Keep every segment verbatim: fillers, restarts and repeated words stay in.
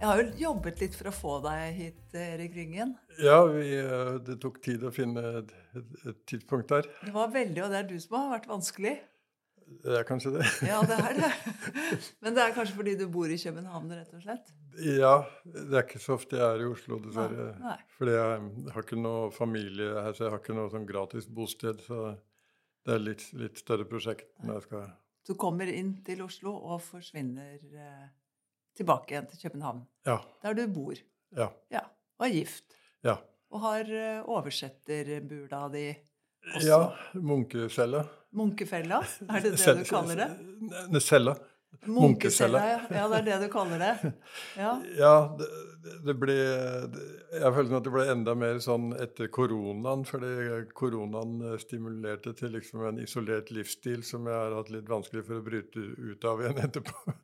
Jeg har jo jobbet litt for å få deg hit, Erik Ringen. Ja, vi, eh, det tok tid å finne et, et, et tidspunkt der. Det var veldig, og det er du som har vært vanskelig. Det er kanskje det. Ja, det er det. Men det er kanskje fordi du bor i København, rett og slett? Ja, det er ikke så ofte jeg er i Oslo, Nei, dessverre. nei. Fordi jeg har ikke noe familie her, så jeg har ikke noe sånn gratis bosted, så det er litt, litt større prosjekt når jeg skal... Du kommer inn til Oslo og forsvinner eh, tilbake igjen til København, Ja, der du bor. ja, Ja, og er gift. ja. Og har eh, oversetterbula di også. Ja, munkecella. Munkefella, er det det Cell- du kaller det? Ne, cella. Munkecella, Munkecella. ja. Ja, det er det du kaller det. Ja. Ja, det, det ble, det, jeg følte at det ble enda mer sånn etter koronaen, fordi koronaen stimulerte til liksom en isolert livsstil som jeg har hatt litt vanskelig for å bryte ut av igjen etterpå.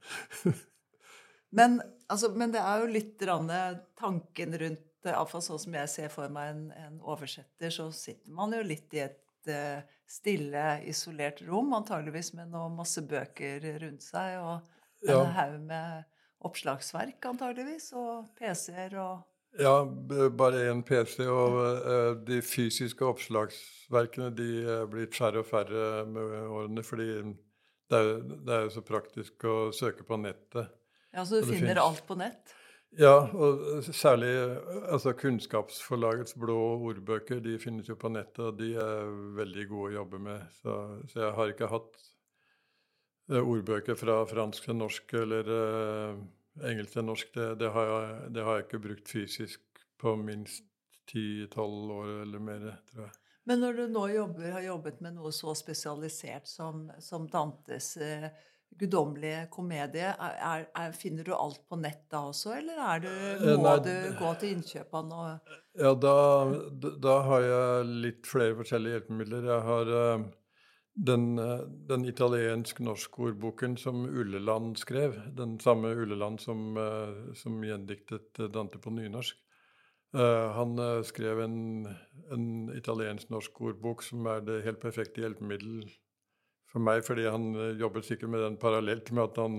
Men, altså, men det er jo litt rann, tanken rundt, i hvert fall sånn som jeg ser for meg en, en oversetter, så sitter man jo litt i et eh, stille, isolert rom, antageligvis med noe masse bøker rundt seg, og en Ja. haug med oppslagsverk antageligvis, og P C-er og... Ja, b- bare en P C, og eh, de fysiske oppslagsverkene de er blitt færre og færre med årene, fordi det er, det er jo så praktisk å søke på nettet. Ja, så du Og det finner finnes- alt på nett. Ja, og særlig altså Kunnskapsforlagets blå ordbøker, de finnes jo på nettet, og de er veldig gode å jobbe med. Så, så jeg har ikke hatt eh, ordbøker fra fransk til norsk eller eh, engelsk til norsk. Det, det, har jeg, det har jeg ikke brukt fysisk på minst ti tolv år eller mer, tror jeg. Men når du nå jobber, har jobbet med noe så spesialisert som, som Dantes eh, guddommelige komedie, er, er, er, finner du alt på nett da også, eller er du, Eh, må nei, du gå til innkjøpene og... Ja, da, da, da har jeg litt flere forskjellige hjelpemidler. Jeg har eh, den, eh, den italiensk-norsk ordboken som Ulleland skrev, den samme Ulleland som, eh, som gjendiktet eh, Dante på nynorsk. Eh, han eh, skrev en, en italiensk-norsk ordbok som er det helt perfekte hjelpemiddel for meg, fordi han eh, jobbet sikkert med den parallelt med at han,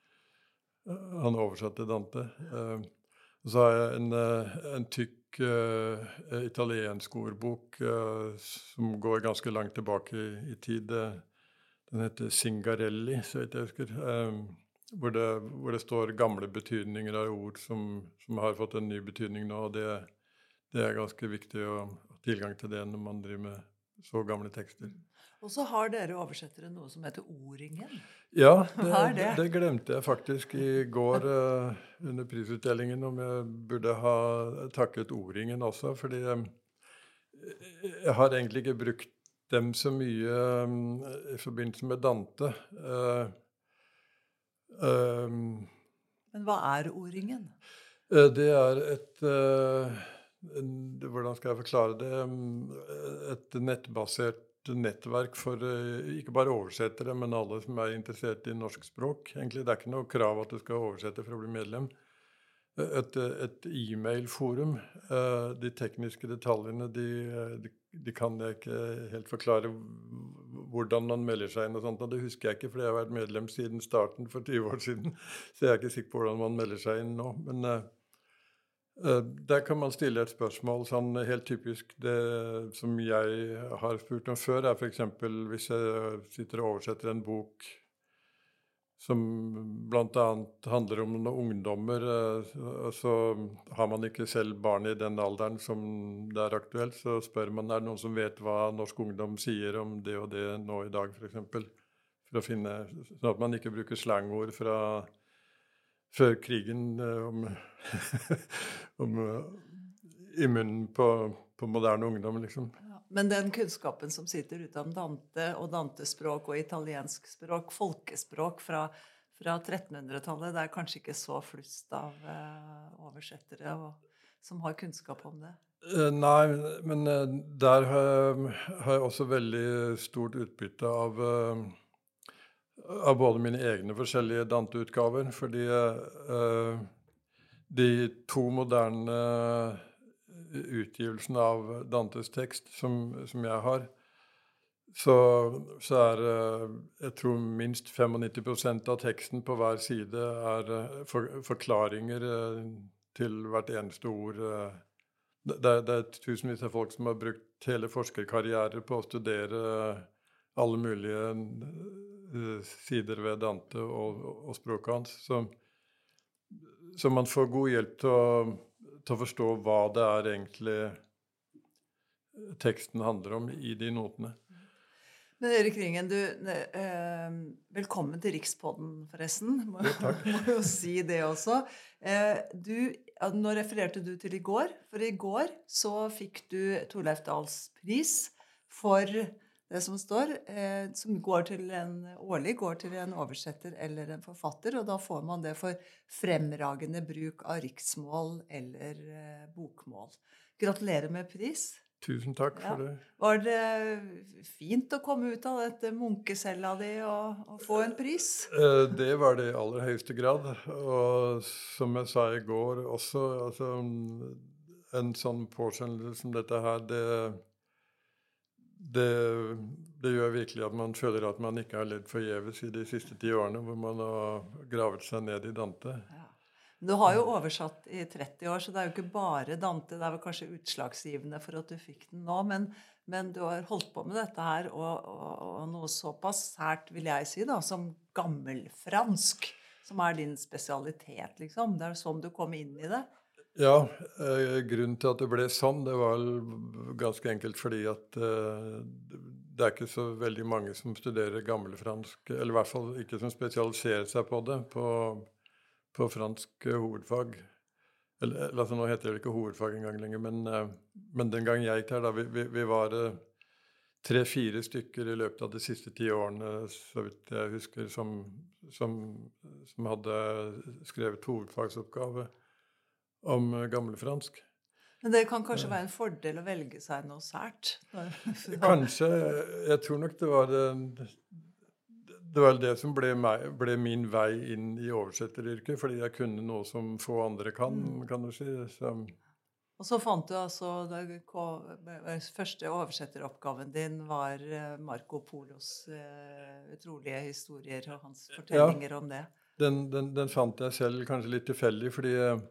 eh, han oversatte Dante. Eh, og så har jeg en, eh, en tykk eh, italiensk ordbok eh, som går ganske langt tilbake i, i tid. Eh, Den heter Singarelli, så vidt jeg husker. Eh, hvor, det, hvor det står gamle betydninger av ord som, som har fått en ny betydning nå. Og det, det er ganske viktig å ha tilgang til det når man driver med så gamle tekster. Og så har dere oversettere noe som heter O-ringen. Ja, det, Hva er det? det glemte jeg faktisk i går eh, under prisutdelingen, om jeg burde ha takket O-ringen også, fordi eh, jeg har egentlig ikke brukt dem så mye eh, i forbindelse med Dante. Eh, eh, Men hva er O-ringen? eh, det er et, eh, en, hvordan skal jeg forklare det, eh, et nettbasert nettverk for eh, ikke bare oversettere, men alle som er interessert i norsk språk. Egentlig det er ikke noe krav at du skal oversette for å bli medlem. Et, et e-mail-forum. Eh, de tekniske detaljene, de, de, de kan jeg ikke helt forklare hvordan man melder seg inn og sånt, og det husker jeg ikke, for jeg har vært medlem siden starten for tyve år siden, så jeg er ikke sikker på hvordan man melder seg inn nå, men eh, Eh, Der kan man stille et spørsmål, sånn helt typisk. Det som jeg har spurt om før, er for eksempel hvis jeg sitter og oversetter en bok som blant annet handler om noen ungdommer, eh, og så har man ikke selv barn i den alderen som det er aktuelt, så spør man, er det noen som vet hva norsk ungdom sier om det og det nå i dag, for eksempel, for å finne, sånn at man ikke bruker slangord fra før krigen eh, om, om eh, i munnen på, på moderne ungdom, liksom. Ja. Men den kunnskapen som sitter ute om Dante og Dantespråk og italiensk språk, folkespråk fra, fra trettenhundretallet, det er kanskje ikke så flust av eh, oversettere og, som har kunnskap om det. Eh, Nei, men eh, der har jeg, har jeg også veldig stort utbytte av eh, av både mine egne forskjellige Dante-utgaver, fordi eh, de to moderne utgivelsene av Dantes tekst som, som jeg har, så, så er eh, jeg tror minst femognitti prosent av teksten på hver side er eh, for, forklaringer eh, til hvert eneste ord. eh. Det, det er det er tusenvis av folk som har brukt hele forskerkarrierer på å studere alle mulige eh, sider ved Dante og, og språket hans. Så, så man får god hjelp til å, til å forstå hva det er egentlig teksten handler om i de notene. Men Erik Ringen, du, eh, velkommen til Rikspodden forresten. Må, Jo, må jo si det også. Eh, du, ja, nå refererte du til i går, for i går så fikk du Torleif Dahls pris for det som står, eh, som går til en, årlig går til en oversetter eller en forfatter, og da får man det for fremragende bruk av riksmål eller eh, bokmål. Gratulerer med pris. Tusen takk Ja. for det. Var det fint å komme ut av dette munkecella di og, og få en pris? Eh, Det var det i aller høyeste grad. Og som jeg sa i går også, altså, en sånn påskjønnelse som dette her, det, det, det gjør virkelig at man føler at man ikke har ledd forgjeves i de siste ti årene, hvor man har gravet seg ned i Dante. Ja. Du har jo oversatt i tretti år, så det er jo ikke bare Dante. Det er vel kanskje utslagsgivende for at du fikk den nå, men, men du har holdt på med dette her, og, og, og noe såpass sært, vil jeg si, da, som gammelfransk, som er din spesialitet, liksom. Det er sånn du kom inn i det. Ja, eh, grunnen til at det ble sånn, det var ganske enkelt fordi at eh, det er ikke så veldig mange som studerer gammelfransk, eller i hvert fall ikke som spesialiserer seg på det, på på fransk uh, hovedfag. Eller, altså nå heter det ikke hovedfag engang lenger, men, uh, men den gang jeg gikk her, da, vi, vi, vi var uh, tre-fire stykker i løpet av de siste ti årene, så vidt jeg husker, som, som, som hadde skrevet hovedfagsoppgave om uh, gammelfransk. Men det kan kanskje være en fordel å velge seg noe sært? Kanskje. Jeg tror nok det var det, det var det som ble, meg, ble min vei inn i oversetteryrket, fordi jeg kunne noe som få andre kan, kan du si. Så. Og så fant du altså, den første oversetteroppgaven din var Marco Polos uh, utrolige historier og hans fortellinger ja, om det. Den, den, den fant jeg selv kanskje litt tilfeldig, fordi uh,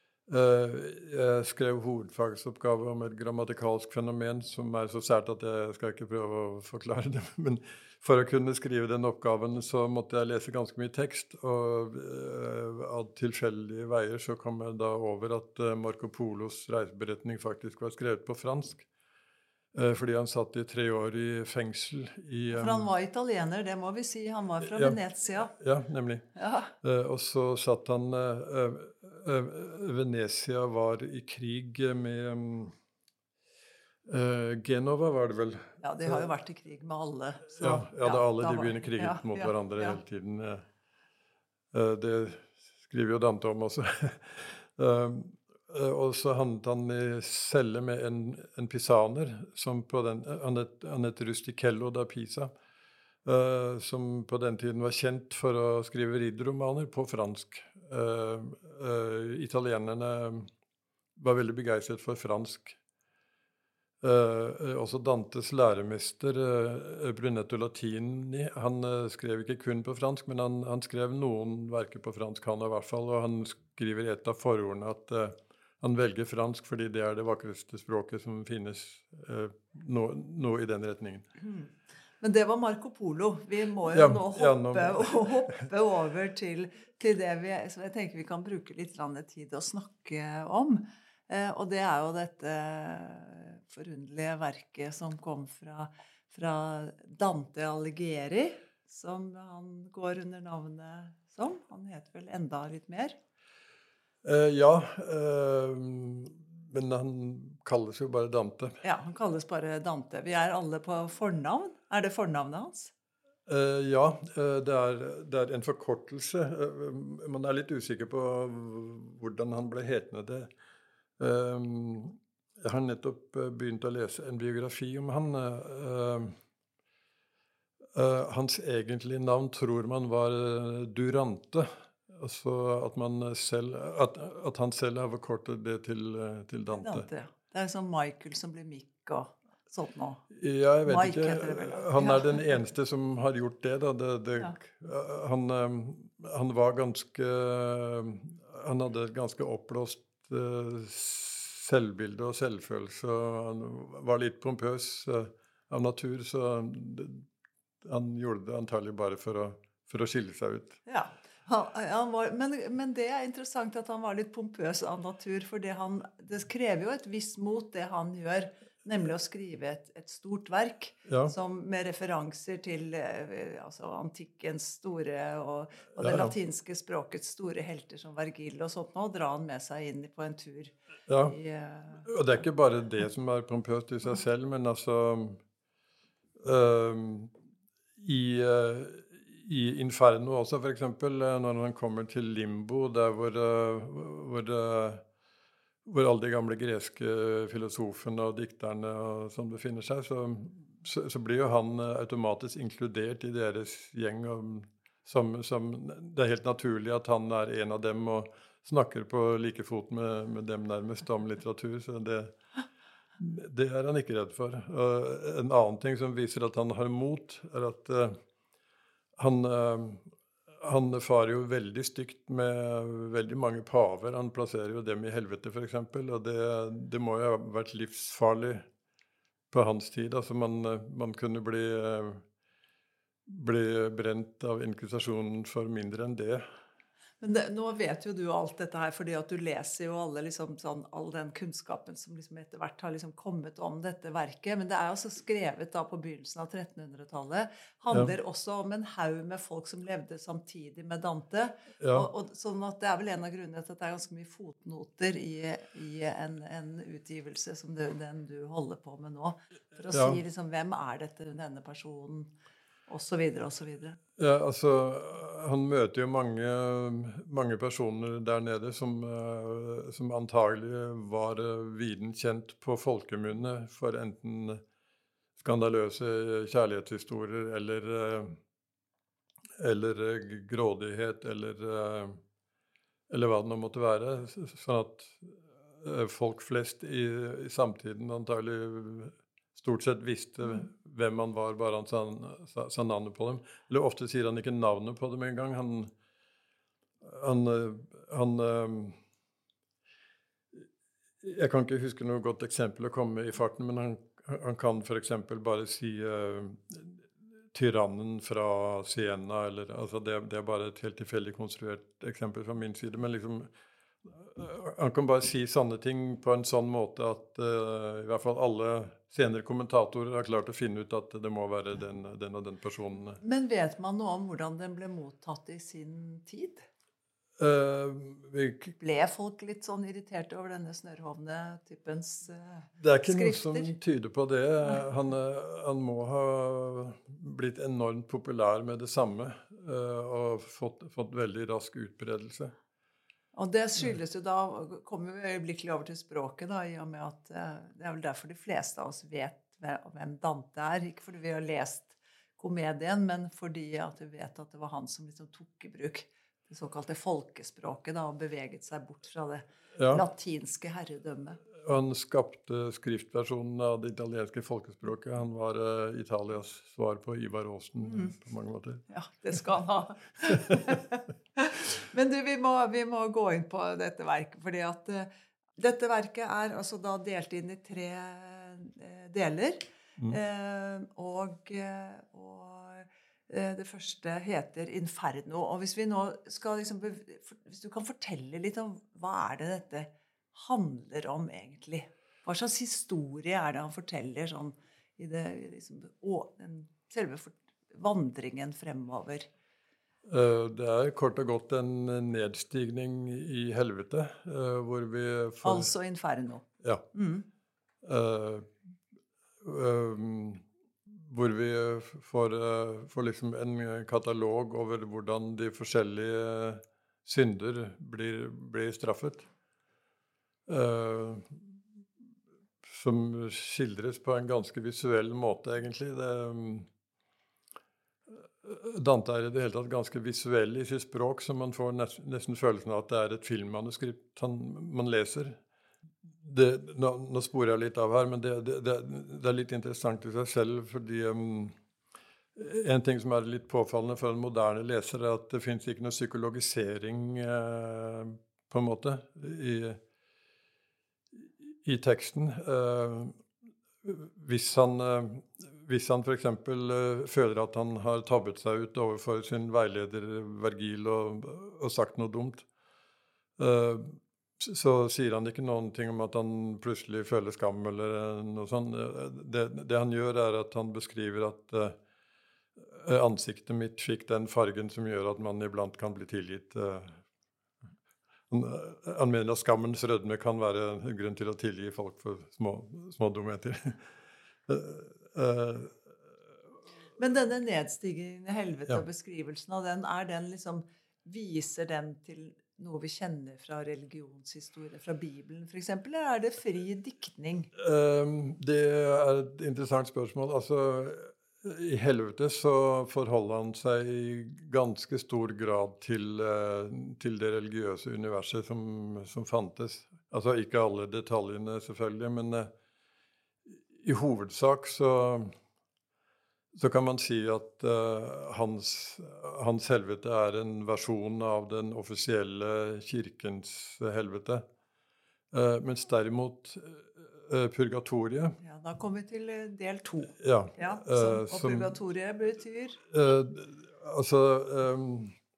jeg skrev hovedfagsoppgave om et grammatikalsk fenomen som er så sært at jeg skal ikke prøve å forklare det, men for å kunne skrive den oppgaven så måtte jeg lese ganske mye tekst, og uh, av tilfeldige veier så kom jeg da over at uh, Marco Polos reiseberetning faktisk var skrevet på fransk, uh, fordi han satt i tre år i fengsel. I, um, for han var italiener, det må vi si. Han var fra ja, Venezia. Ja, nemlig. Ja. Uh, og så satt han uh, uh, Venezia var i krig med um, Uh, Genova var det vel. Ja, de har jo vært i krig med alle. Så, ja, ja, det er alle ja, de begynner kriget ja, mot ja, hverandre ja. hele tiden. Uh, det skriver jo Dante om også. uh, uh, og så handlet han i celle med en, en pisaner, som på den, han het Rustichello da Pisa, uh, som på den tiden var kjent for å skrive ridderromaner på fransk. Uh, uh, italienerne var veldig begeistret for fransk. Uh, også Dantes læremester uh, Brunetto Latini, han uh, skrev ikke kun på fransk, men han, han skrev noen verker på fransk, han i hvert fall, og han skriver i et av forordene at uh, han velger fransk fordi det er det vakreste språket som finnes, uh, noe no i den retningen. Mm. Men det var Marco Polo. Vi må jo ja, nå hoppe, ja, nå... hoppe over til, til det vi, så jeg tenker vi kan bruke litt tid å snakke om. Eh, og det er jo dette forunderlige verket som kom fra, fra Dante Alighieri, som han går under navnet som. Han heter vel enda litt mer? Eh, ja, eh, men han kalles jo bare Dante. Ja, han kalles bare Dante. Vi er alle på fornavn. Er det fornavnet hans? Uh, ja, uh, det, er, det er en forkortelse. Uh, man er litt usikker på hvordan han ble hetende det. Uh, jeg har nettopp begynt å lese en biografi om han. Uh, uh, hans egentlige navn tror man var Durante. Altså at, man selv, at, at han selv har forkortet det til, til Dante. Dante. Det er som Michael som blir Mick og sånt nå. Ja, jeg vet Mike ikke. heter det vel. Han Ja. er den eneste som har gjort det, da. Det, det, Ja. han, eh, han var ganske Han hadde et ganske oppblåst eh, selvbilde og selvfølelse, og han var litt pompøs eh, av natur, så det, han gjorde det antagelig bare for å, for å skille seg ut. Ja. Han, han var, men, men det er interessant at han var litt pompøs av natur, for det, han, det krever jo et visst mot det han gjør, nemlig å skrive et, et stort verk Ja. som, med referanser til eh, altså, antikkens store og, og det Ja, ja. latinske språkets store helter som Vergil og sånt, og dra han med seg inn på en tur. Ja, I, eh, og det er ikke bare det som er pompøst i seg selv, men altså øhm, i, øh, i Inferno også, for eksempel, øh, når han kommer til Limbo, der hvor, øh, hvor, øh, hvor alle de gamle greske filosofene og dikterne og som befinner seg, så, så, så blir jo han øh, automatisk inkludert i deres gjeng, og som, som, det er helt naturlig at han er en av dem og snakker på like fot med, med dem nærmest om litteratur, så det, det er han ikke redd for. Og en annen ting som viser at han har mot, er at uh, han, uh, han farer jo veldig stygt med veldig mange paver. Han plasserer jo dem i helvete, for eksempel, og det, det må jo ha vært livsfarlig på hans tid. Altså man, man kunne bli, uh, bli brent av inkvisisjonen for mindre enn det. Men det, nå vet jo du alt dette her, fordi at du leser jo alle liksom, sånn, all den kunnskapen som liksom etter hvert har liksom kommet om dette verket. Men det er jo også skrevet da på begynnelsen av trettenhundretallet. Handler ja. også om en haug med folk som levde samtidig med Dante. Ja. Og, og, sånn at det er vel en av grunnene til at det er ganske mye fotnoter i, i en, en utgivelse som du, den du holder på med nå. For å ja. si liksom, hvem er dette, denne personen? Og så videre, og så videre. Ja, altså, han møter jo mange, mange personer der nede som, som antagelig var viden kjent på folkemunne for enten skandaløse kjærlighetshistorier eller, eller grådighet eller, eller hva det nå måtte være. Sånn at folk flest i, i samtiden antagelig stort sett visste hvem han var, bare han sa, sa, sa navnet på dem. Eller ofte sier han ikke navnet på dem en gang. Han, han, han jeg kan ikke huske noe godt eksempel å komme i farten, men han, han kan for eksempel bare si uh, tyrannen fra Siena, eller, altså det, det er bare et helt tilfeldig konstruert eksempel fra min side, men liksom han kan bare si sånne ting på en sånn måte at uh, i hvert fall alle senere kommentatorer har klart å finne ut at det må være den, den og den personen. Men vet man noe om hvordan den ble mottatt i sin tid? Uh, vi, ble folk litt sånn irriterte over denne snørrhovne typens uh, skrifter? Det er ikke noe som tyder på det. Han, han må ha blitt enormt populær med det samme uh, og fått, fått veldig rask utbredelse. Og det skyldes jo da, kommer vi øyeblikkelig over til språket da, i og med at eh, det er vel derfor de fleste av oss vet hvem Dante er. Ikke fordi vi har lest komedien, men fordi at vi vet at det var han som liksom tok i bruk det såkalte folkespråket da, og beveget seg bort fra det ja. latinske herredømmet. Han skapte skriftversjonen av det italienske folkespråket. Han var uh, Italias svar på Ivar Aasen mm. på mange måter. Ja, det skal han ha. Men du, vi må, vi må gå inn på dette verket, fordi at uh, dette verket er altså da delt inn i tre uh, deler. Mm. Uh, og, og uh, det første heter Inferno. Og hvis vi nå skal liksom, hvis du kan fortelle litt om hva er det dette handler om egentlig? Hva slags historie er det han forteller sånn i det, liksom, å, den selve vandringen fremover? Det er kort og godt en nedstigning i helvete, hvor vi får... Altså Inferno. Ja. Mm. Uh, um, hvor vi får, uh, får liksom en katalog over hvordan de forskjellige synder blir, blir straffet. Uh, som skildres på en ganske visuell måte, egentlig. Det, Dante er i det hele tatt ganske visuell i sitt språk, så man får nesten, nesten følelsen av at det er et filmmanuskript han, man leser. det, nå, nå sporer jeg litt av her, men det, det, det, det er litt interessant i seg selv, fordi um, en ting som er litt påfallende for en moderne leser, er at det finnes ikke noe psykologisering eh, på en måte i, i teksten. Eh, hvis han, eh, hvis han for eksempel eh, føler at han har tabbet seg ut overfor sin veileder Vergil og, og sagt noe dumt, eh, så sier han ikke noen ting om at han plutselig føler skam eller noe sånt. Det, det han gjør er at han beskriver at uh, ansiktet mitt fikk den fargen som gjør at man iblant kan bli tilgitt. Uh, han, han mener at skammens rødme kan være en grunn til å tilgi folk for små, små dumheter. uh, uh, Men denne nedstigningen i helvete ja. og beskrivelsen av den, er den liksom, viser den til noe vi kjenner fra religionshistorie, fra Bibelen for eksempel, eller er det fri diktning? Um, det er et interessant spørsmål. Altså, i helvete så forholder han seg i ganske stor grad til, uh, til det religiøse universet som, som fantes. Altså ikke alle detaljene selvfølgelig, men uh, i hovedsak så så kan man si at uh, hans, hans helvete er en versjon av den offisielle kirkens helvete. Uh, mens derimot uh, purgatoriet... Ja, da kommer vi til del to. Ja, ja uh, som, og som, purgatoriet betyr? Uh, altså, um,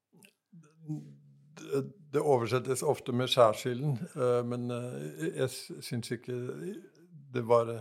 det, det oversettes ofte med skjærsilden, uh, men uh, jeg synes ikke det var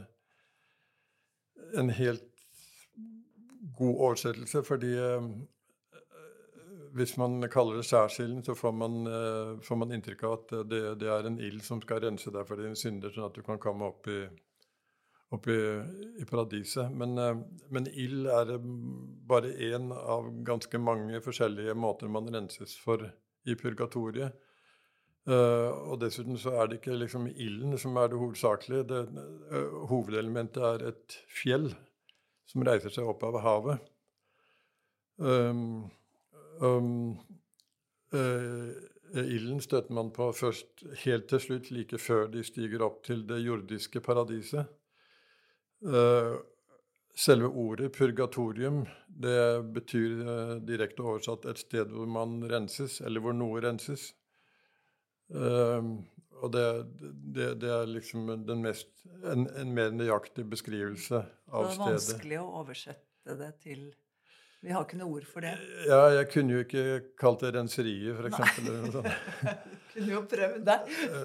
en helt god oversettelse, fordi eh, hvis man kaller det skjærsilden, så får man, eh, får man inntrykk av at det, det er en ild som skal rense deg for dine synder, sånn at du kan komme opp i, opp i, i paradiset. Men, eh, men ild er bare en av ganske mange forskjellige måter man renses for i purgatoriet. Uh, og dessuten så er det ikke liksom ilden som er det hovedsakelige. Det, uh, hovedelementet er et fjell som reiser seg opp av havet. Um, um, uh, ilden støter man på først helt til slutt, like før de stiger opp til det jordiske paradiset. Uh, selve ordet purgatorium, det betyr uh, direkte oversatt et sted hvor man renses, eller hvor noe renses. Uh, og det, det, det er liksom den mest, en, en mer nøyaktig beskrivelse av stedet. Det er vanskelig å oversette det til... Vi har ikke noe ord for det. Ja, jeg kunne jo ikke kalt det renseriet, for eksempel. Eller noe sånt. Kunne jo prøvd det.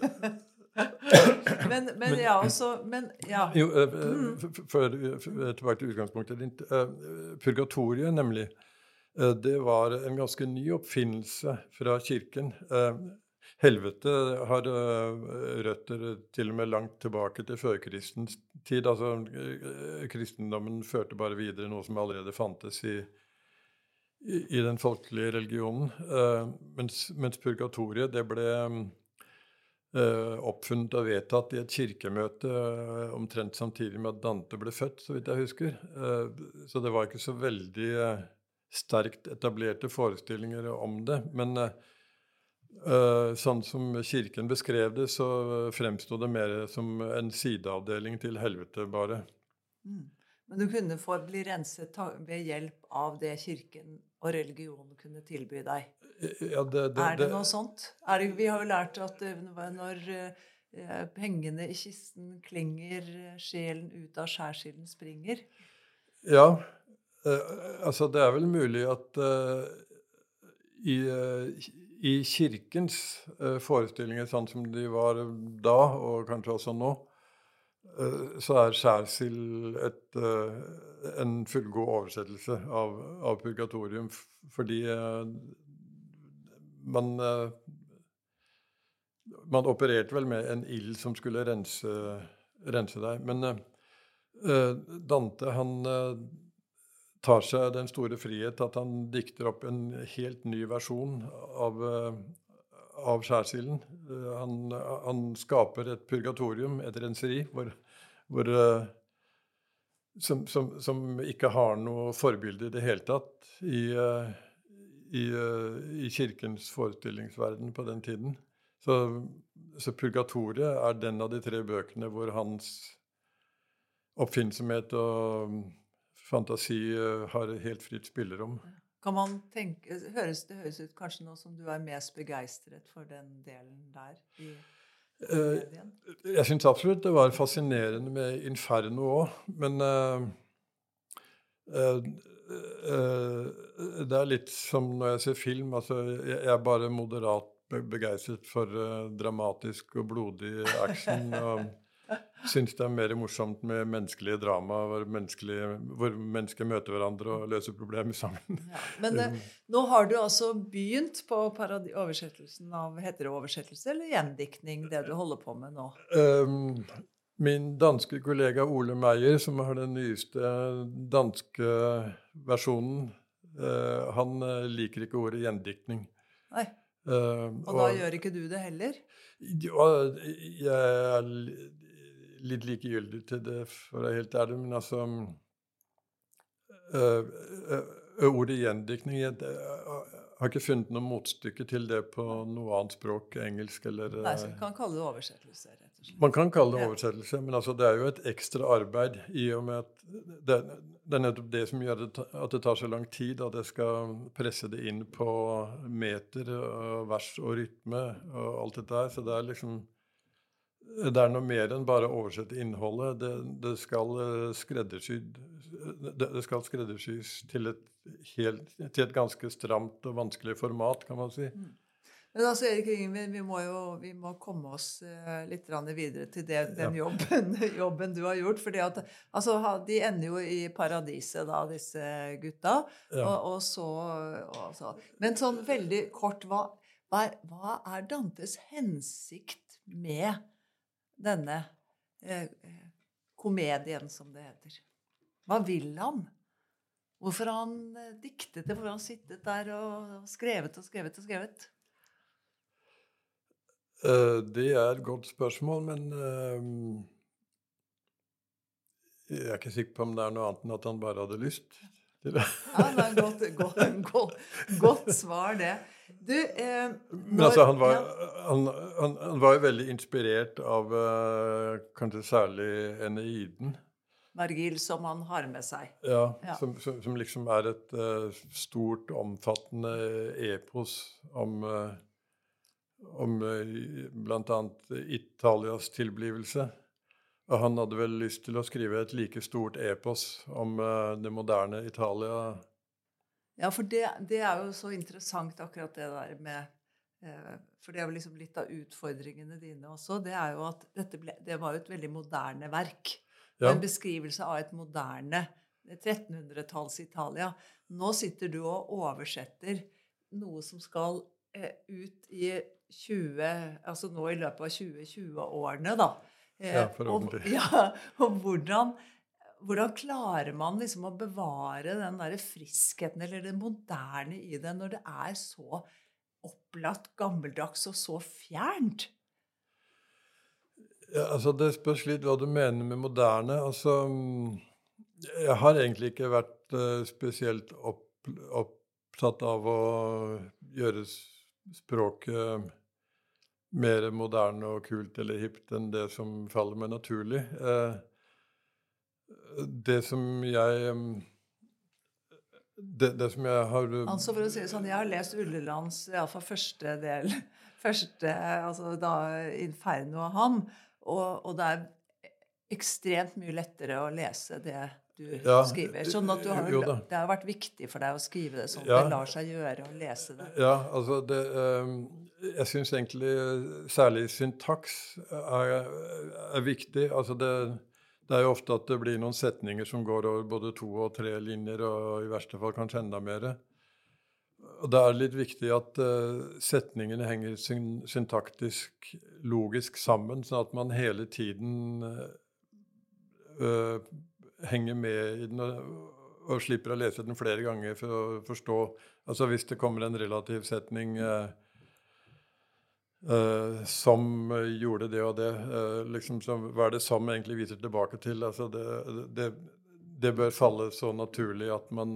men, men, men ja, også... Men, ja. Jo, uh, for, for, tilbake til utgangspunktet ditt. Uh, purgatoriet, nemlig, uh, det var en ganske ny oppfinnelse fra kirken. Uh, Helvete har uh, røtter til og med langt tilbake til førkristens tid. Altså, uh, kristendommen førte bare videre noe som allerede fantes i, i, i den folkelige religionen. Uh, mens, mens purgatoriet, det ble uh, oppfunnet og vedtatt i et kirkemøte uh, omtrent samtidig med at Dante ble født, så vidt jeg husker. Uh, så det var ikke så veldig uh, sterkt etablerte forestillinger om det, men uh, Uh, sånn som kirken beskrev det, så fremstod det mer som en sideavdeling til helvete bare. Mm. Men du kunne få bli renset ved hjelp av det kirken og religionen kunne tilby deg. Ja, det, det, er det noe sånt? Er det, vi har jo lært at når uh, pengene i kisten klinger, sjelen ut av skjærsilden springer. Ja, uh, altså det er vel mulig at uh, i... Uh, I kirkens uh, forestillinger, sånn som de var da, og kanskje også nå, uh, så er skjærsild et, uh, en fullgod oversettelse av, av purgatorium, fordi uh, man, uh, man opererte vel med en ild som skulle rense, rense deg. Men uh, Dante, han... Uh, tar seg den store frihet at han dikter opp en helt ny versjon av, av skjærsilden. Han, han skaper et purgatorium, et renseri, hvor, hvor, som, som, som ikke har noe forbilde i det hele tatt i, i, i kirkens forestillingsverden på den tiden. Så, så Purgatoriet er den av de tre bøkene hvor hans oppfinnsomhet og fantasi eh, har helt fritt spillerom. Kan man tenke, høres det høres ut kanskje nå som du er mest begeistret for den delen der i komedien? Eh, jeg synes absolutt det var fascinerende med Inferno også, men eh, eh, eh, det er litt som når jeg ser film, altså jeg, jeg er bare moderat be- begeistret for eh, dramatisk og blodig action, og synes det er mer morsomt med menneskelige drama, hvor, menneskelige, hvor mennesker møter hverandre og løser problemer sammen. Ja, men eh, nå har du altså begynt på paradi oversettelsen av, heter det oversettelse eller gjendiktning, det du holder på med nå? Um, min danske kollega Ole Meyer, som har den nyeste danske versjonen, uh, han uh, liker ikke ordet gjendiktning. Nei, Uh, og da gjør ikke du det heller? Ja, jeg er li- litt likegyldig til det, for å være helt ærlig, men altså øh, øh, ordet gjendiktning, jeg øh, har ikke funnet noe motstykke til det på noe annet språk, engelsk eller Nei, så vi kan kalle det oversettelse, rett og slett. Man kan kalle det Ja. oversettelse, men altså det er jo et ekstra arbeid i og med at det, det er nettopp det som gjør det, ta- at det tar så lang tid, at jeg skal presse det inn på meter og vers og rytme og alt dette her, så det er liksom det er noe mer enn bare å oversette innholdet. Det, det skal eh, skreddersyd, det, det skal skreddersys til et, helt, til et ganske stramt og vanskelig format, kan man si. Men altså, Erik Ringen, vi, vi må jo vi må komme oss eh, litt grann videre til det, den Ja. jobben, jobben du har gjort. Fordi at, altså, ha- de ender jo i paradiset, da, disse gutta. Ja. Og, og så, og så. Men sånn veldig kort, hva, hva, er, hva er Dantes hensikt med denne eh, eh, komedien, som det heter? Hva vil han? Hvorfor har han eh, diktet det? Hvorfor har han sittet der og skrevet og skrevet og skrevet? Eh, det er et godt spørsmål, men eh, jeg er ikke sikker på om det er noe annet enn at han bare hadde lyst til det. Ja, det er godt, godt, godt, godt svar, det. Du, eh, Men altså, han var, ja, han, han, han var jo veldig inspirert av eh, kanskje særlig Eneiden. Vergil som han har med seg. Ja, Ja. Som, som, som liksom er et eh, stort, omfattende epos om, uh, om uh, blant annet Italias tilblivelse. Og han hadde vel lyst til å skrive et like stort epos om uh, det moderne Italia. Ja, for det, det er jo så interessant akkurat det der med eh, for det er jo liksom litt av utfordringene dine også. Det er jo at dette ble, det var jo et veldig moderne verk. Ja. En beskrivelse av et moderne trettenhundretalls Italia. Nå sitter du og oversetter noe som skal eh, ut i tjue, altså nå i løpet av tjue tjue-årene, da. Eh, Ja, forhåpentlig. Og, ja, og hvordan, hvordan klarer man liksom å bevare den der friskheten, eller det moderne i det, når det er så opplatt, gammeldags og så fjernt? Ja, altså det spørs litt hva du mener med moderne. Altså, mm, jeg har egentlig ikke vært eh, spesielt opp, opptatt av å gjøre s- språket mer moderne og kult eller hipt enn det som faller meg naturlig. Eh, det som jeg mm, det, det som jeg har Altså for å si det sånn, jeg har lest Ullelands, i hvert fall første del, første, altså da Inferno av ham, og, og det er ekstremt mye lettere å lese det du Ja, skriver. Sånn at du har, jo da. det har vært viktig for deg å skrive det sånn, Ja. det lar seg gjøre å lese det. Ja, altså det, eh, jeg synes egentlig særlig syntaks er, er viktig. Altså det, det er jo ofte at det blir noen setninger som går over både to og tre linjer, og i verste fall kanskje enda mer. Og da er det litt viktig at eh, setningene henger syn- syntaktisk logisk sammen, sånn at man hele tiden eh, eh, henger med i den og, og slipper å lese den flere ganger for å forstå. Altså hvis det kommer en relativ setning eh, eh, som eh, gjorde det og det, eh, liksom, så hva er det som egentlig viser tilbake til? Altså det, det, det bør falle så naturlig at man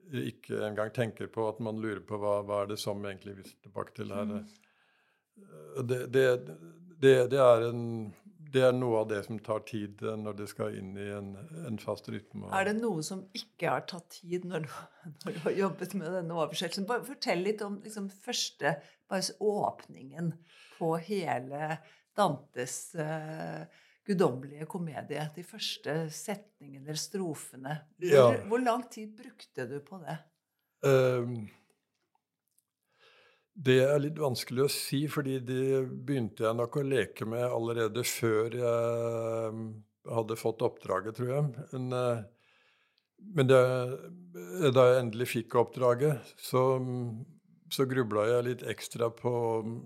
ikke engang tenker på at man lurer på hva, hva er det som egentlig viser tilbake til her. det, det, det, det, er en, det er noe av det som tar tid når det skal inn i en, en fast rytme. Er det noe som ikke har tatt tid når du, når du har jobbet med denne oversettelsen? Bare fortell litt om liksom, første bare åpningen på hele Dantes uh, guddommelige komedie. De første setningene eller strofene. Hvor, Ja. hvor lang tid brukte du på det? Um, det er litt vanskelig å si, fordi det begynte jeg nok å leke med allerede før jeg hadde fått oppdraget, tror jeg. Men, uh, men det, da jeg endelig fikk oppdraget, så, så grubla jeg litt ekstra på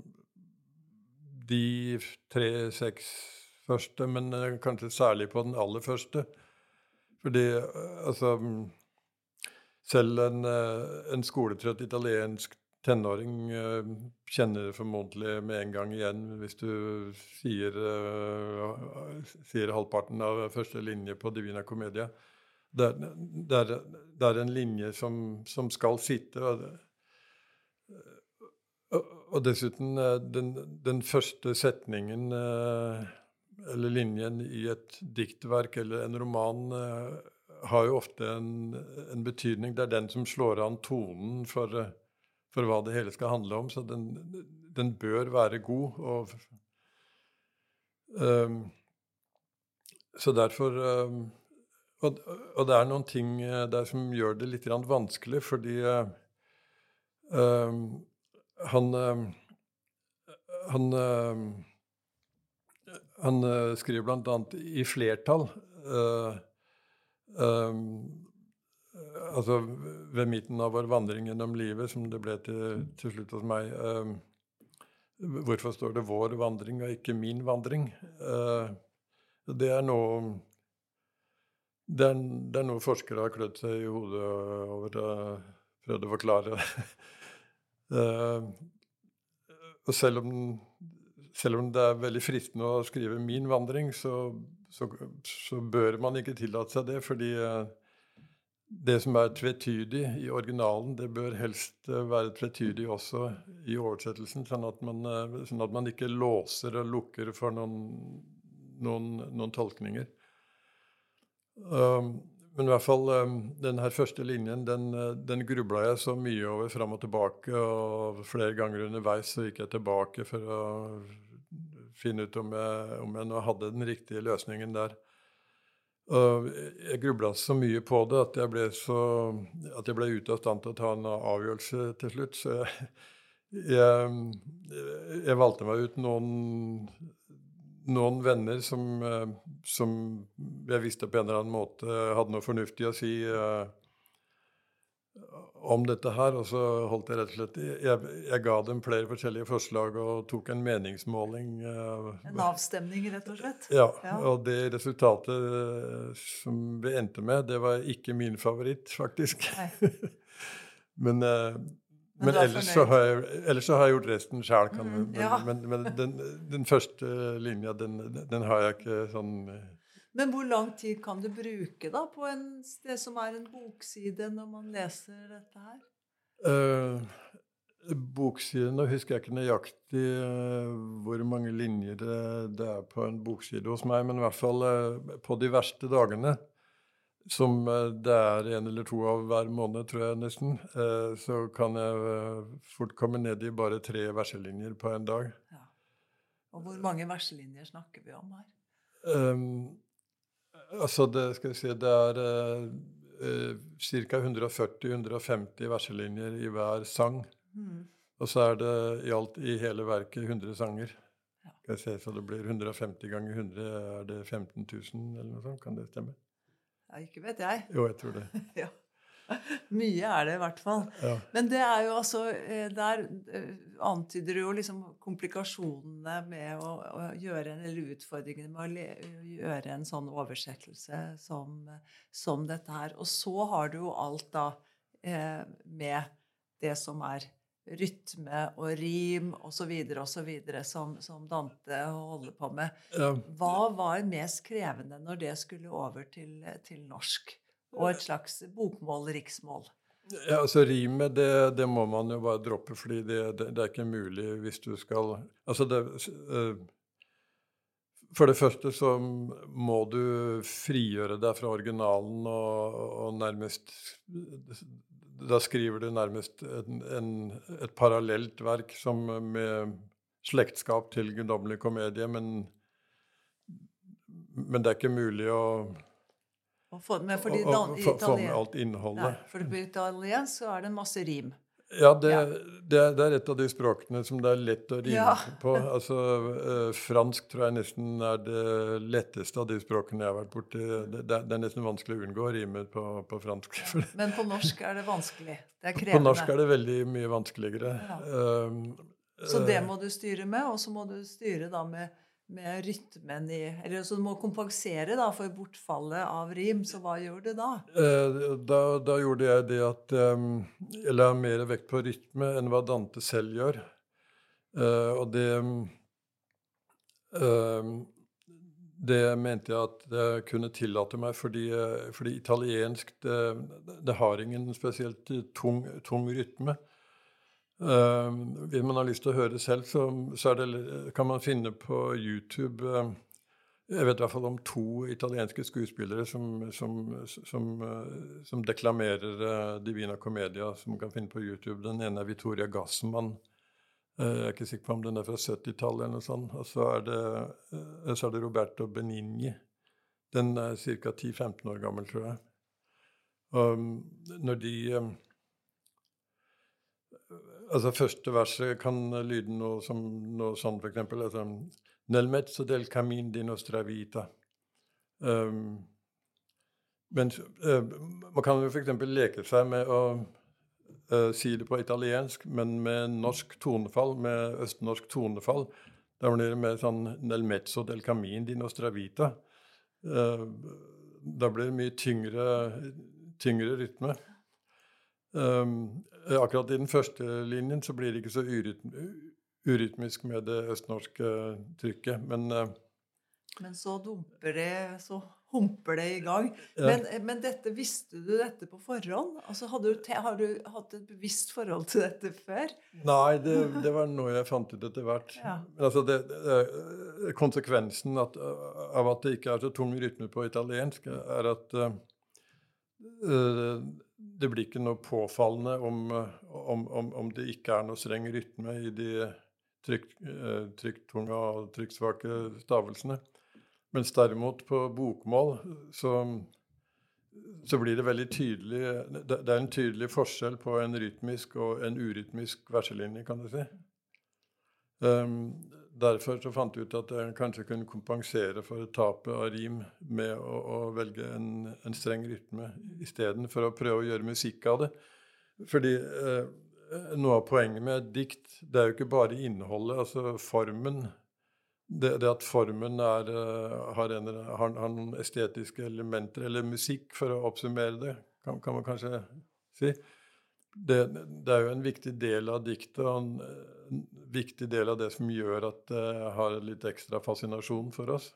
de tre-seks første, men uh, kanskje særlig på den aller første. Fordi, uh, altså, selv en, uh, en skoletrøtt italiensk tenåring uh, kjenner formodentlig med en gang igjen hvis du sier, uh, sier halvparten av første linje på Divina Commedia. Det er, det er, det er en linje som, som skal sitte. Og, og, og dessuten uh, den, den første setningen uh, eller linjen i et diktverk eller en roman uh, har jo ofte en, en betydning. Det er den som slår an tonen for uh, for hva det hele skal handle om, så den, den bør være god. Og, um, så derfor um, og, og det er noen ting der som gjør det litt vanskelig, fordi uh, um, han um, han, um, han uh, skriver blant annet i flertall uh, um, altså ved midten av vår vandring gjennom livet, som det ble til, til slutt hos meg. Uh, hvorfor står det vår vandring og ikke min vandring? Uh, det er noe det er, det er noe forskere har klødd seg i hodet over å prøve å forklare. uh, og selv om, selv om det er veldig fristende å skrive min vandring, så, så, så bør man ikke tillate seg det, fordi uh, det som er tvetydig i originalen, det bør helst være tvetydig også i oversettelsen, sånn at man, sånn at man ikke låser og lukker for noen, noen, noen tolkninger. Um, men i hvert fall, um, den her første linjen, den, den grubla jeg så mye over frem og tilbake, og flere ganger underveis så gikk jeg tilbake for å finne ut om jeg, om jeg nå hadde den riktige løsningen der. Og jeg grublet så mye på det at jeg ble, så, at jeg ble ute av stand til å ta en avgjørelse til slutt. Så jeg, jeg, jeg valgte meg ut noen, noen venner som, som jeg visste på en eller annen måte hadde noe fornuftig å si uh, om dette her. Og så holdt jeg rett og slett, jeg, jeg ga dem flere forskjellige forslag og tok en meningsmåling. Uh, en avstemning, rett og slett? Ja, ja, og det resultatet som vi endte med, det var ikke min favoritt, faktisk. men, uh, men, men ellers, så har jeg, ellers så har jeg gjort resten selv, kan mm, men, ja. men, men den, den første linja, den, den har jeg ikke sånn... Men hvor lang tid kan du bruke da på en, det som er en bokside når man leser dette her? Uh, boksiden, nå husker jeg ikke nøyaktig uh, hvor mange linjer det, det er på en bokside hos meg, men i hvert fall uh, på de verste dagene, som uh, det er en eller to av hver måned, tror jeg nesten, uh, så kan jeg uh, fort komme ned i bare tre verselinjer på en dag. Ja. Og hvor mange verselinjer snakker vi om her? Um, Altså, det, skal jeg si, det er eh, eh, ca. hundre og førti til hundre og femti verselinjer i hver sang. Mm. Og så er det i alt i hele verket hundre sanger. Ja. Skal jeg si, så det blir hundre og femti ganger hundre, er det femten tusen eller noe sånt, kan det stemme? Ja, ikke vet jeg. Jo, jeg tror det. Ja. Mye er det i hvert fall. Ja. Men det er jo altså, der antyder jo liksom komplikasjonene med å, å gjøre en, eller utfordringene med å, le, å gjøre en sånn oversettelse som, som dette her. Og så har du jo alt da eh, med det som er rytme og rim og så videre og så videre som, som Dante holder på med. Ja. Hva var mest krevende når det skulle over til, til norsk? Og et slags bokmål, riksmål. Ja, altså rimet, det, det må man jo bare droppe, fordi det, det, det er ikke mulig hvis du skal Altså det eh, For det første så må du frigjøre deg fra originalen og, og nærmest Da skriver du nærmest en, en, et parallelt verk som med slektskap til guddommelig komedie, men, men det er ikke mulig å Og få det med, å, fordi å, dan- i få, få med italien, alt innholdet. nei, for på italiensk så er det en masse rim. Ja, det, Ja. det, er, det er et av de språkene som det er lett å rime Ja. på. Altså, eh, fransk tror jeg nesten er det letteste av de språkene jeg har vært borti. Det, det, er- det er nesten vanskelig å unngå å rime på, på fransk. For det- Men på norsk er det vanskelig. Det er På krevende. norsk er det veldig mye vanskeligere. Ja. Um, Så det eh, må du styre med, og så må du styre da med, med rytmen i Eller så du må kompensere da for bortfallet av rim, så hva gjør du da? eh, da, da gjorde jeg det at um, jeg la mer vekt på rytme enn hva Dante selv gjør. Eh, og det um, Det mente jeg at jeg kunne tillate meg, fordi, eh, fordi italiensk det, det har ingen spesielt tung, tung rytme. Eh, hvis man har lyst til å høre selv, så, så er det, kan man finne på YouTube eh, Jeg vet i hvert fall om to italienske skuespillere som, som, som, eh, som deklamerer eh, Divina Commedia, som man kan finne på YouTube. Den ene er Vittoria Gassman. Eh, Jeg er ikke sikker på om den er fra syttitallet eller noe sånt. Og så er det, eh, så er det Roberto Benigni. Den er ca. ti til femten år gammel, tror jeg. Og mm, når de eh, Altså, første verset kan lyde noe som noe sånn, for eksempel. Altså, Nel mezzo del camin di nostra vita. Um, men uh, man kan jo for eksempel leke seg med å uh, si det på italiensk, men med norsk tonefall, med østnorsk tonefall. Da blir det mer sånn Nel mezzo del camin di nostra vita. Uh, da blir det mye tyngre, tyngre rytme. Um, akkurat i den første linjen så blir det ikke så urytm urytmisk med det østnorske trykket, men uh, Men så dumper det, så humper det i gang. Ja. Men, men dette, visste du dette på forhånd? Altså, hadde du, te- har du hatt et bevisst forhold til dette før? Nei, det, det var noe jeg fant ut etter hvert. Ja. Men altså det, det, konsekvensen at, av at det ikke er så tung rytme på italiensk, er at uh, uh, det blir ikke noe påfallende om, om, om, om det ikke er noe streng rytme i de trykk, uh, trykktunge og trykksvake stavelsene. Mens derimot på bokmål så, så blir det veldig tydelig, det, det er en tydelig forskjell på en rytmisk og en urytmisk verselinje, kan du si. Um, derfor så fant jeg ut at jeg kanskje kunne kompensere for tapet av rim med å, å velge en, en streng rytme i stedet for å prøve å gjøre musikk av det. Fordi uh, noe av poenget med et dikt, det er jo ikke bare innholdet, altså formen. Det, det at formen er, uh, har, en, har, har noen estetiske elementer, eller musikk, for å oppsummere det, kan, kan man kanskje si. Det, det er jo en viktig del av diktet, og en, en viktig del av det som gjør at det har litt ekstra fascinasjon for oss.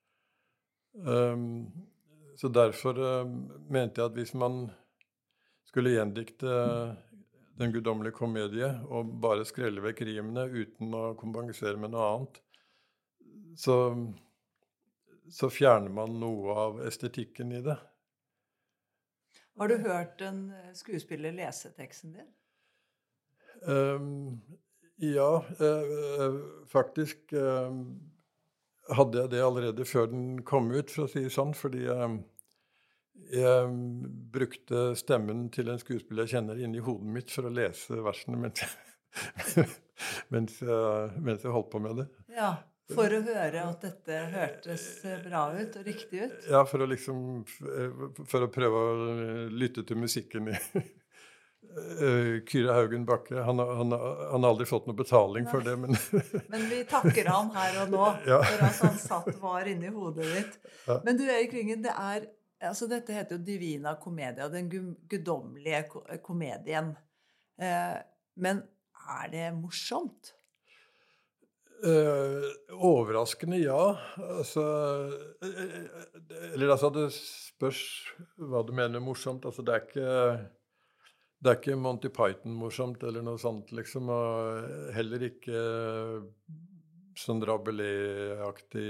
Um, så derfor uh, mente jeg at hvis man skulle gjendikte den guddommelige komedie, og bare skrelle vekk rimene uten å kompensere med noe annet, så, så fjerner man noe av estetikken i det. Har du hørt en skuespiller lese teksten din? Um, ja, uh, faktisk uh, hadde jeg det allerede før den kom ut, for å si det sånn, fordi uh, jeg brukte stemmen til en skuespiller jeg kjenner inni hodet mitt for å lese versene mens jeg, mens jeg, mens jeg holdt på med det. Ja, for å høre at dette hørtes bra ut og riktig ut. Ja, for å liksom, for å prøve å lytte til musikken i Kyrre Haugen Bakke. Han, han, han har aldri fått noe betaling for det, men Men vi takker han her og nå, Ja. for at han satt var inni hodet ditt. Ja. Men du, Erik Ringen, det er, altså dette heter jo Divina Commedia, den gu- guddommelige ko- komedien. Eh, men er det morsomt? Eh, overraskende, ja. Altså, eh, eller altså, det spørs hva du mener morsomt. Altså, det er ikke, det er ikke Monty Python-morsomt eller noe sånt, liksom, og heller ikke sånn Rabelais-aktig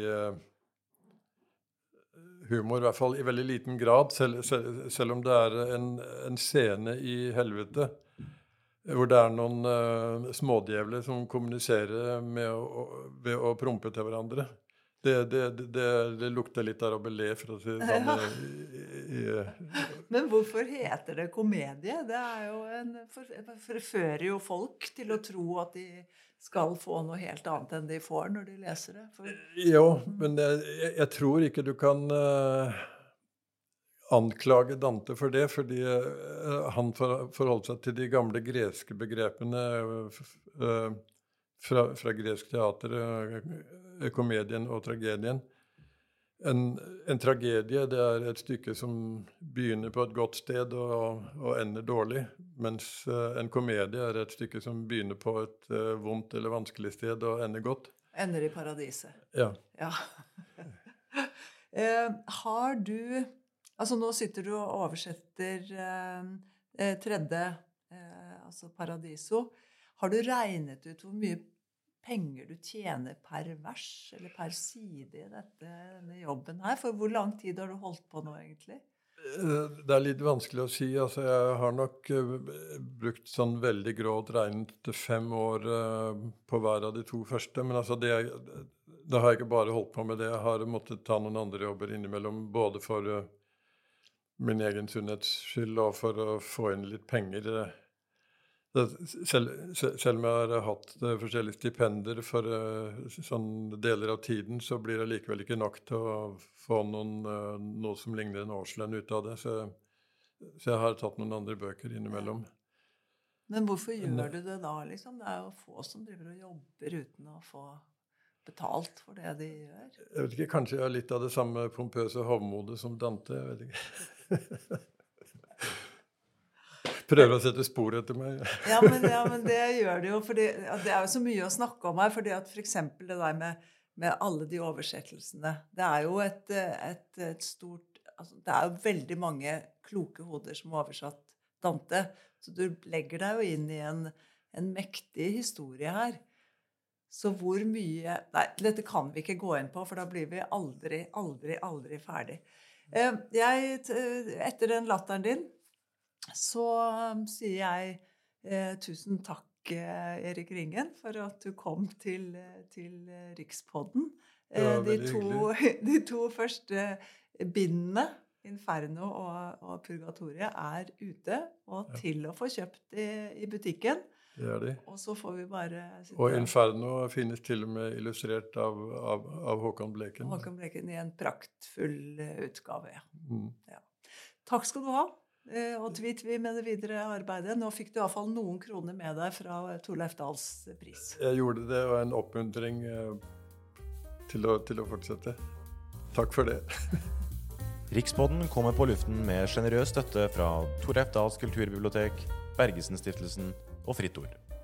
humor, i hvert fall i veldig liten grad, selv, selv, selv om det er en, en scene i helvete, hvor det er noen uh, smådjevler som kommuniserer med å, ved å prompe til hverandre. Det, det, det, det lukter litt av Rabelais, for å si det sånn. Ja. I, i, Men hvorfor heter det komedie? Det er jo en, for, forfører jo folk til å tro at de skal få noe helt annet enn de får når de leser det. For... Jo, men jeg, jeg tror ikke du kan uh, anklage Dante for det, fordi uh, han for, forholdt seg til de gamle greske begrepene uh, fra, fra gresk teater, uh, komedien og tragedien. En, en tragedie, det er et stykke som begynner på et godt sted og, og ender dårlig, mens uh, en komedie er et stykke som begynner på et uh, vondt eller vanskelig sted og ender godt. Ender i paradiset. Ja. Ja. uh, har du, altså nå sitter du og oversetter uh, tredje, uh, altså Paradiso. Har du regnet ut hvor mye penger du tjener per vers eller per side i dette, denne jobben her? For hvor lang tid har du holdt på nå egentlig? Det er litt vanskelig å si. Altså, jeg har nok uh, brukt sånn veldig grovt regnet fem år uh, på hver av de to første, men altså det, det har jeg ikke bare holdt på med det. Jeg har måttet ta noen andre jobber innimellom, både for uh, min egen sunnhets skyld og for å få inn litt penger. Selv, selv om jeg har hatt forskjellige stipender for uh, sånne deler av tiden, så blir det likevel ikke nok til å få noen, uh, noe som ligner en årslønn ut av det. Så, så jeg har tatt noen andre bøker innimellom. Men hvorfor gjør du det da, liksom? Det er jo få som driver og jobber uten å få betalt for det de gjør. Jeg vet ikke, kanskje jeg har litt av det samme pompøse hovmodet som Dante, jeg vet ikke. Prøver å sette spor etter meg. ja, men, ja, men det gjør det jo, for det, det er jo så mye å snakke om her, fordi at for eksempel det der med, med alle de oversettelsene, det er jo et, et, et stort, altså det er jo veldig mange kloke hoder som har oversatt Dante, så du legger deg jo inn i en, en mektig historie her. Så hvor mye, nei, dette kan vi ikke gå inn på, for da blir vi aldri, aldri, aldri ferdig. Jeg, etter den latteren din, så um, sier jeg eh, tusen takk, eh, Erik Ringen, for at du kom til, til Rikspodden. Eh, de, to, de to første bindene, Inferno og, og Purgatoria, er ute og ja. Til å få kjøpt i, i butikken. Det er de. Og så får vi bare... Og Inferno finnes til og med illustrert av, av, av Håkon Bleken. Håkon Bleken i en praktfull utgave, ja. Mm. Ja. Takk skal du ha. Og tvitt vi med det videre arbeidet. Nå fikk du i hvert fall noen kroner med deg fra Torleif Dahls pris. Jeg gjorde det, og en oppmuntring til å, til å fortsette. Takk for det. Rikspodden kommer på luften med generøs støtte fra Torleif Dahls kulturbibliotek, Bergesen-stiftelsen og Fritt Ord.